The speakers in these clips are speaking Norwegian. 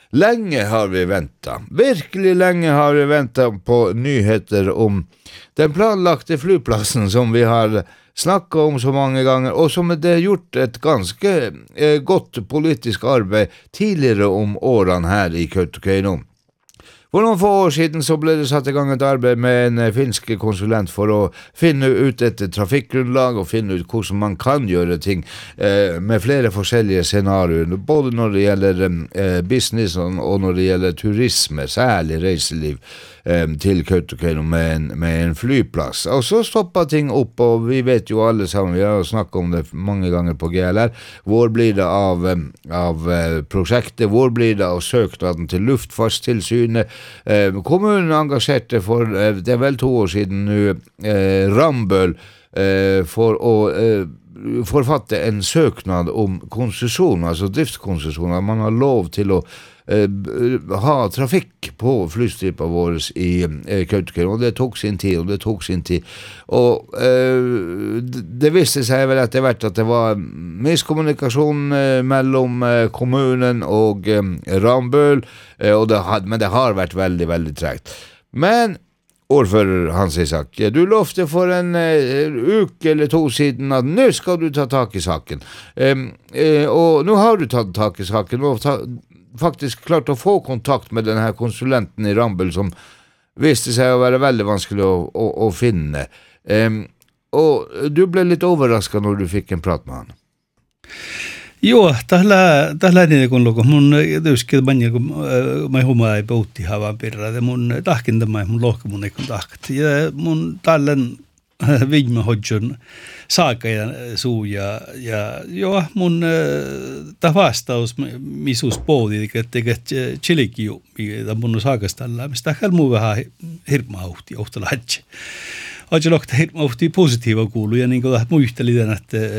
Länge har vi väntat. Virkelig länge har vi väntat på nyheter om den planlagte flyplassen som vi har snakket om så mange ganger, og som det har gjort et ganske godt politisk arbeid tidligere om årene her i Kautokeino. For noen få år siden så ble det satt i gang et arbeid med en finsk konsulent for å finne ut et trafikkgrunnlag og finne ut hvordan man kan gjøre ting med flere forskjellige scenarioer, både når det gjelder business og når det gjelder turisme, særlig reiseliv til Kautokeino med en flyplass. Og så stoppet ting opp, og vi vet jo alle sammen, vi har snakket om det mange ganger på GLR, hvor blir det av prosjektet, hvor blir det av søknaden til Luftfartstilsynet. Kommunen engasjerte for, det vel 2 år siden nu, Rambøll for å forfatte en søknad om konsesjon, altså driftskonsesjoner. Man har lov til å ha trafikk på flystripa våres i Kautokeino, og det tok sin tid, og det viste seg vel etter hvert at det var miskommunikasjon mellom kommunen og Rambøll, men det har vært veldig, veldig tregt. Men ordfører Hans Isak, du lovte for en uke eller 2 siden at nå skal du ta tak i saken, og nå har du tatt tak i saken og faktisk klart å få kontakt med denne konsulenten i Rambøll som viste seg å være veldig vanskelig å finne. Og du ble litt overrasket når du fikk en prat med han. Joo, tällä niin kun luku mun tyyski manja kun mä huma ei poutti havan pirra ja mun tahkin tämä mun lohka mun ei kun tahkat ja mun tallen viime hodjon saaka ja suu ja joo mun ta vastaus misus poodi että chilikiu mitä mun saakasta tällä mistä helmu vähän hirmauhti ohtalaatsi. Aja lokta hirmauhti positiiva kuulu ja niin kuin muisteli den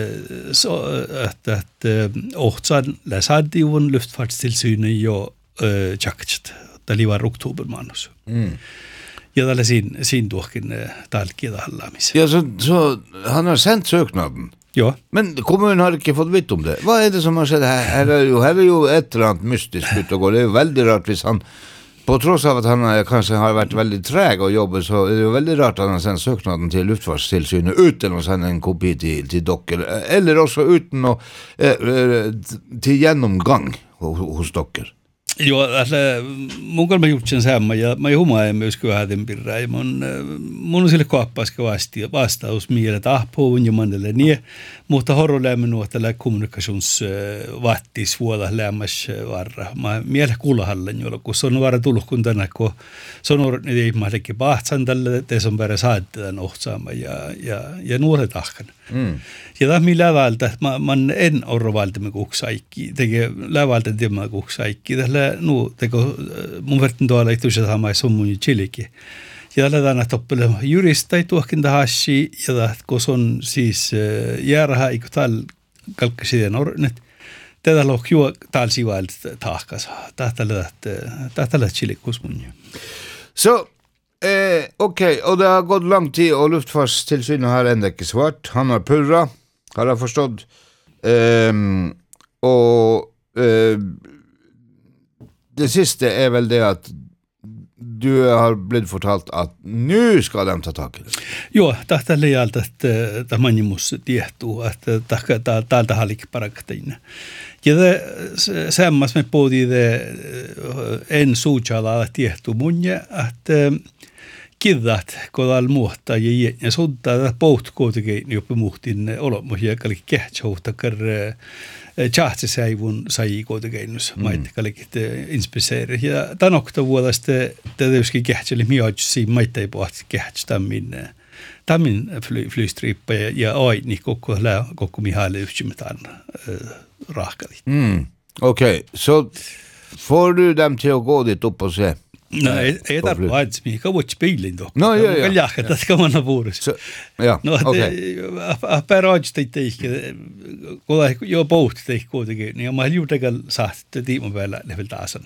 att ohtsan läsaddiun luftfartstilsynet jo tjakket. Det var oktober manus. Ja tällä sin tuokin talkia hallamis. Ja så han har sendt søknaden. Ja. Men kommunen har ikke fått vite om det. Hva det som har skjedd her? Her er jo et eller annet mystisk ut og gå. Det jo veldig rart hvis han, på tross av at han kanskje har vært veldig treg å jobbe, så det jo veldig rart at han har sendt søknaden til Luftfartstilsynet uten å sende en kopi til dere, eller også uten å til gjennomgang hos dere. Joo, mun kolme jutsen sama ja mä humaan myös kyhäten pirraa. Mun on sille kaappaska vastaus mieltä ahpoon ja manelle niin, mutta horrolämmen nuotella kommunikationsvattis vuoda lämmäs varra. Mä miele kuulahallen jolla kun se on vara tullut kun tänä kun se on ne ihmisetkin pahtsan tälle te on päällä saattaa ohtsaama ja nuoret ahkan. Ja tämä millä vältä mä en orvalta me kuksaikki tekee lävalta tema kuksaikki tällä nu teko mun vertin tuolla itse sama som mun chiliki. Ja tällä tänä toppele juristai tuokin tahasi ja kun on siis järha ikku tal kalkkasiden ornet tätä lohjua tal sivalta tahkas. Tällä chilikus mun. Så okej, och det har gått lång tid och Luftfartstilsynet har ända inte svart. Han har purra, har jag förstått. Det sista är väl det att du har blivit fortalt att nu ska de ta tag i det. Joo, tällä jäältä että manimus tietuu että täältä halik parakteina. Ja det sammas med både det en suujala tietuu munja että kidat kodal muhta ja sodda poht kuitenkin jopa muhtin olomus ja kaikki kehtsohtakar chahtsesäivun sai kuitenkin maita kaikki inspiseeri ja tanokta vuodesta tietysti kehtseli miotsi maita ei pohti tämän flystrippa ja aini koko mihalle yhtymätään rahkalit. Okej, så får du dem till att gå dit upp och se? Nej, ei tarvitse mikä voit peilin to. No joo. Kaljahka ska man vuorus. Ja, okei. Apparajista teikke. Kun jo pohti kuitenkin, niin mä juutegal saatte tiiman päällä level taasan.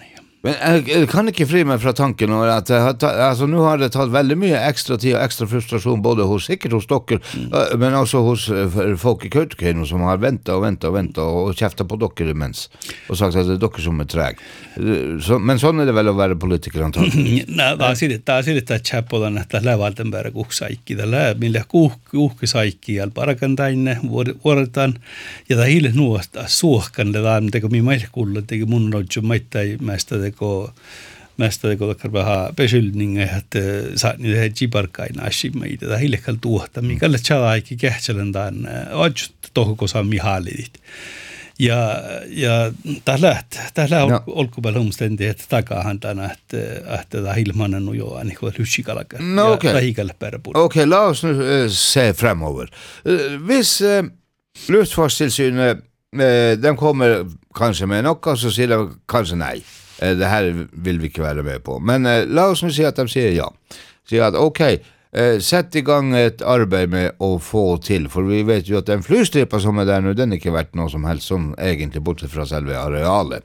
Men jeg kan ikke fri meg fra tanken at altså, nå har det tatt veldig mye ekstra tid og ekstra frustrasjon både sikkert hos dere, men også hos folk i Kautokeino som har ventet og kjeftet på dere imens og sagt at det dere som treg. Men sånn det vel å være politiker antagelig. Tää silittää tjäppolan, että lävalten päällä kuhsaikki. Tällä millä kuhkisaikki ja parakantainne vuodetaan. Ja tämä hiilet nuosta suohkan, teko mi meille kuulla, teki mun roju maittai mästä teko takkar vähän pesyldninga, että saa niitä heti parkaina asimeita. Tämä hiilekal tuohta, mikällä tjalaikki kähtsälän tämän ajut tohkosan mihaalidit. Ja tällä olkupäällä omständighet takaahan tänä, että tämä ilmanen on jo aina kuin lyssikalkan ja lähikalle pääräpuolella. Okej, la oss nu se fremover. Hvis Luftfartstilsynet, de kommer kanskje med noe, så sier de kanskje nei. Det her vil vi ikke være med på. Men la oss nu si at de sier ja. Sier at okej, sett i gang et arbeid med å få til, for vi vet jo at den flystripa som der nå, den ikke vært noe som helst sånn egentlig bortsett fra selve arealet.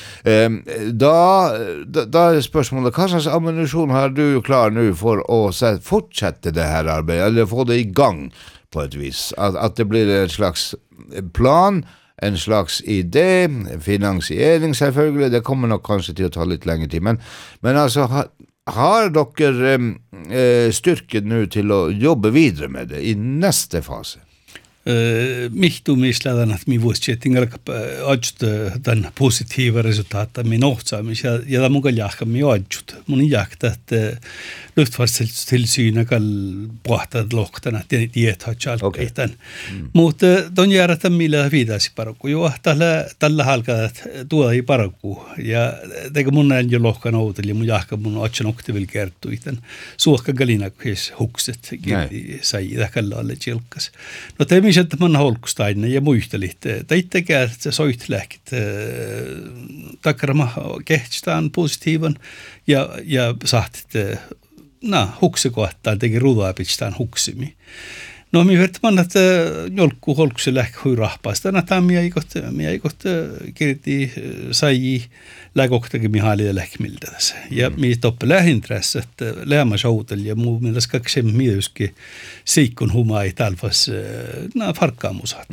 Da spørsmålet, hva slags ammunisjon har du klar nå for å fortsette det her arbeidet, eller få det i gang på et vis? At det blir en slags plan, en slags idé, finansiering selvfølgelig, det kommer nok kanskje til å ta litt lengre tid, men altså har dere styrket nu til å jobbe videre med det i neste fase? Mihtumislädän, että mi voisi ajut tämän positiiva resultaata min ohtsaamis ja tämä mun jahka mi ajut. Mun jahka, että Luftfartstilsynet kall pohtaa lohkana, että tiet har chalkeitan. Mutta ton järjestä millä viidasi parakku. Joo, tällä halkaa tuoda ei parakku. Ja teko mun näin jo lohkan outeli, mun jahka mun ajun oktivil kertui. Suokka galina kuis hukset, sai täkällä alle tjelkas. No te että man holkustainen ja muistelit. Teittekään se soitlähkit takarama kehtstaan positiivan ja sahtit huksikohtaan teki rudaa pitstaan huksimi. No mi vertaman että jolkku holkusi lähk hui rahpaasta. Tänä mi aikot kirti sai läkoktakin mihaali lähk miltä tässä. Ja mi toppe lähinträssä että lämmas outel ja muu mielestä kaksi mieleski siikon humai talvas farkkaamusat.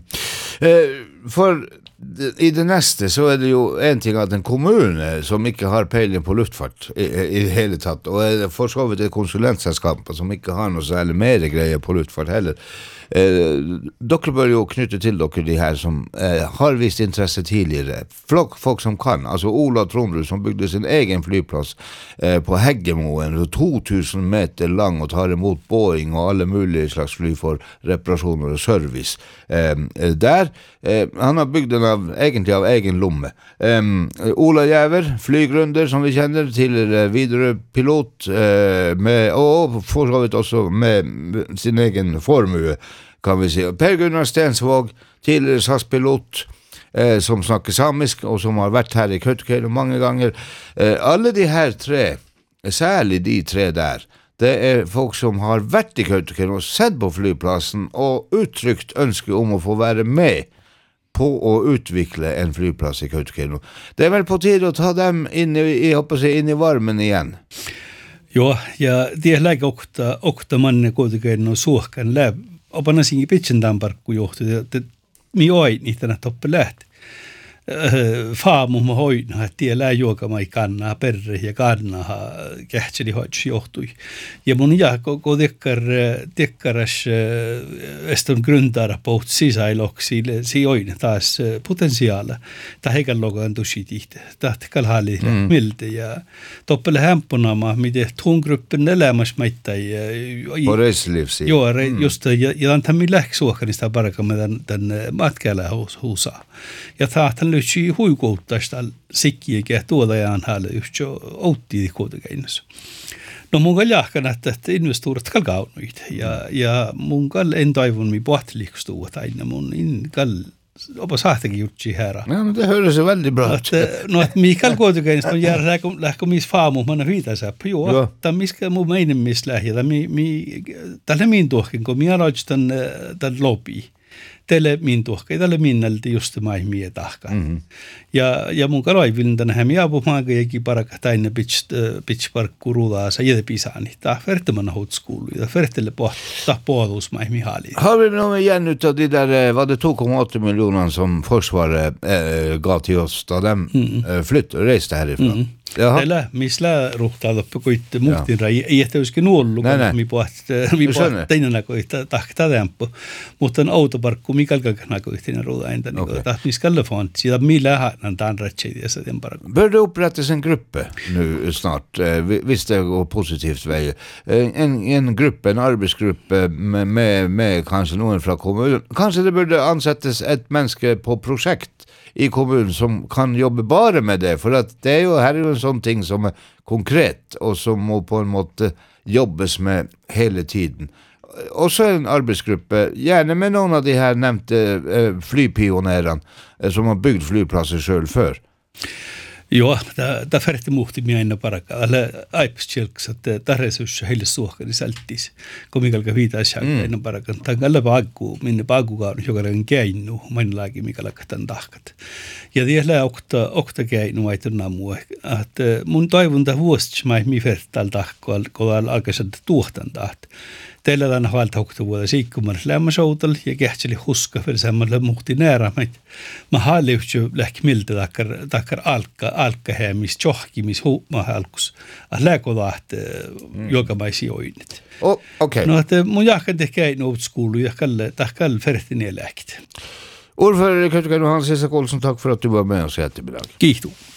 For i det neste så det jo en ting at en kommune som ikke har peiling på luftfart i det hele tatt, og for så vidt et konsulentselskap som ikke har noe særlig mer greier på luftfart heller. Dere bør jo knytte til dere de her som har vist interesse tidligere. Folk som kan, altså Ola Trondrud som bygde sin egen flyplass på Heggemoen, 2000 meter lang og tar imot Boeing og alle mulige slags fly for reparasjoner og service. Han har bygd den egentlig av egen lomme. Ola Jæver, flygrunder som vi kjenner, tidligere Widerøe-pilot, og for så vidt også med sin egen formue, kan vi si. Per Gunnar Stensvåg, tidligere SAS-pilot, som snakker samisk, og som har vært her i Kautokeino mange ganger. Alle de her tre, særlig de tre der, det folk som har vært i Kautokeino og sett på flyplassen og uttrykt ønske om å få være med på å utvikle en flyplass i Kautokeino. Det vel på tide å ta dem inn i varmen igjen. Joo, ja det lägger okta manne Kautokeino suohkan läp. Opana singi pitchen tamparkku johtu, että mi oi niitä toppe lähti. Faamu mä hoidna, että tielää juokama ei kannaa perre ja kannaa kähtseli hoidsi johtui. Ja mun jahko tekkaras eston grundara poht sisailoksi, si oin taas potentiaala. Ta heikan logan tusi tihti, tahti kalhali miltä ja toppele hämpunama, miten tuungruppen elämäs maittai. På reiselivsi. Joo, just ja tämän mi lähk suohkanista parakamme tän matkälä huusaa. Ja tahtan löytsi huikuuttaista sikkiäkin tuotajaan häällä just jo outti Kautokeinossa. No mun kall jahkan, että investoirat kall kaunuit. Ja mun kall en toivon mi pohteliikustuvat aina. Mun kall opa sahtakin jutsi härä. Ja, men det høres jo veldig bra ut. No, että mi kall Kautokeinosta on jäädä lähkö mis faamu manna viitasappa. Joo, tämän miska mun meinen mis lähi. Tällä min tuohkin, kun mi aloitin tän lobii. teille min tuhka, tälle minnälti just maihmia tahka. Ja mun kaloivillin tänne hämi apumaan, kun paraka täinne pitch parkku ruudaansa jätepisaani. Tämä verttemana hotskoulu, ja verttele pohtaa puolus maihmi haali. Har vi någon igen utav de där, var det 2,8 miljoner som försvaret gav till oss då de reste härifrån? Tällä missä ruhtaa loppu koitte muhtin ei ehkä olisikin nuollu, kun mi puhat teinen koitta tahtaa tämpu. Mutta on autoparkku mikalkakana koittinen ruuda entä niin tahtaa miskalle font siitä millä hän tämän rätseitä så den bara. Bör det upprättas en grupp nu snart? Visst det går positivt väg. En grupp, en arbetsgrupp med kanske någon från kommunen. Kanske det borde ansättas ett människa på projekt i kommunen som kan jobba bara med det, för att det är ju här är en sån ting som är konkret och som må på en måte jobbas med hela tiden. Och så en arbetsgrupp, gärna med någon av de här nämnde flypionärerna som har byggt flygplatser själv för. Joo, tämä färti muhti minä paraka. Alla aipstjelks, että tarresussa heille suohkani sälttis. Komikalka viitaisi aina paraka. Tämä alla paakku, minne paakkukaan jokainen käinnu, mainilaakin mikalaka tämän tahkat. Ja tiedä okta käinnu aituna muu. Että mun toivonta vuosiksi mä mi fertal tahkoa, kun alkaisi tuohtan taht. Teillä tänä valta hokta vuoda siikkumar lämmäsoutal ja kähtseli huska för samalla muhti nära. Mä halliutju lähki miltä takkar alka hämis johkimis huuma alkus. Lääkolahti jokamaisi oinnit. Okei. No että mun jahkan tehkäin uutskoulu ja kalle fertine lähkit. Ordförande Kurt Johan Cesar Olsson, tack för att du var med oss här till idag. Kiitos.